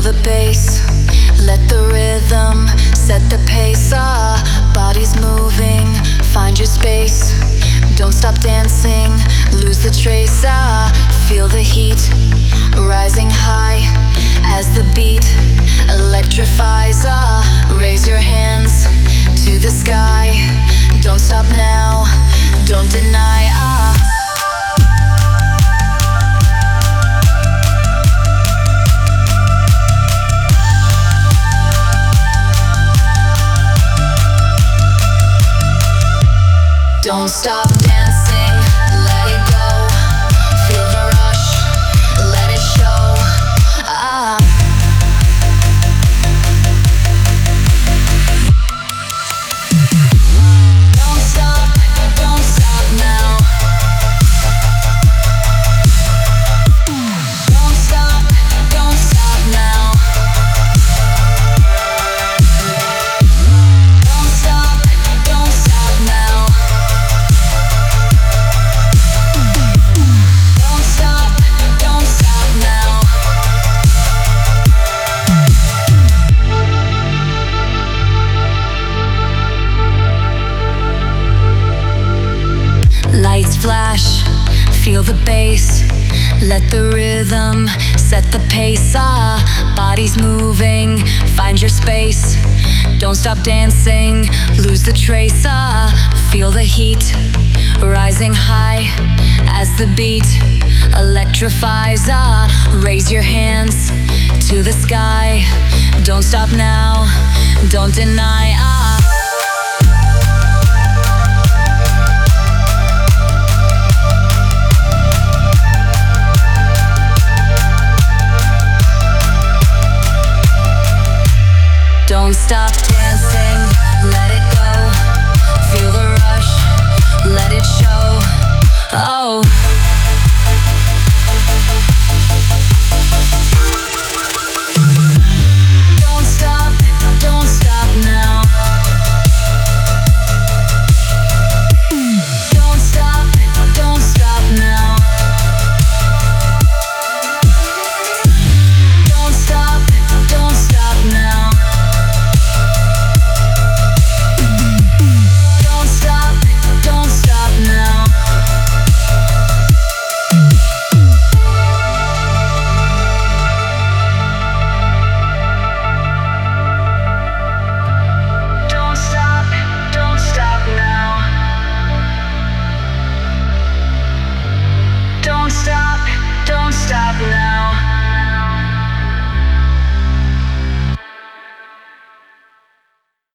the bass, let the rhythm set the pace. Bodies moving, find your space. Don't stop dancing, lose the trace. Feel the heat rising high as the beat electrifies. Raise your hands to the sky. Don't stop now, don't deny. Don't stop dancing, let it go. Feel the rush, let it show. Don't stop now. Don't stop now. Don't stop now. Don't stop now. Lights flash, feel the bass. Let the rhythm set the pace. Bodies moving, find your space. Don't stop dancing, lose the trace. Feel the heat rising high as the beat electrifies. Raise your hands to the sky. Don't stop now, don't deny. Don't stop dancing, let it go. Feel the rush, let it show. Oh.